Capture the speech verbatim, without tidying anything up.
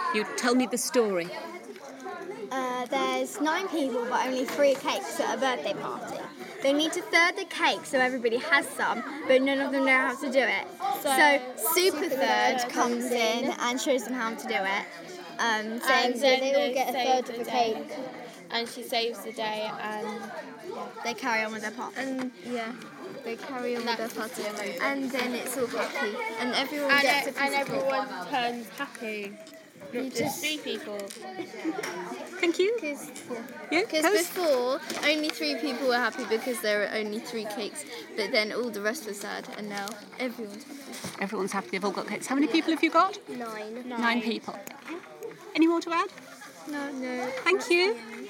You tell me the story. Uh, there's nine people, but only three cakes at a birthday party. They need to third the cake so everybody has some, but none of them know how to do it. So, so Super Third comes in and shows them how to do it, um, saying so they all get a third of the cake. And she saves the day, and they carry on with their party. And yeah, they carry on with their party, and then it's all happy, and everyone and gets it, a and everyone turns happy. Not You just, just- three people. Thank you. Because Yeah, Because before, only three people were happy because there were only three cakes, but then all the rest were sad, and now everyone's happy. Everyone's happy. They've all got cakes. How many people have you got? Nine. Nine people. Any more to add? No, no. Thank you.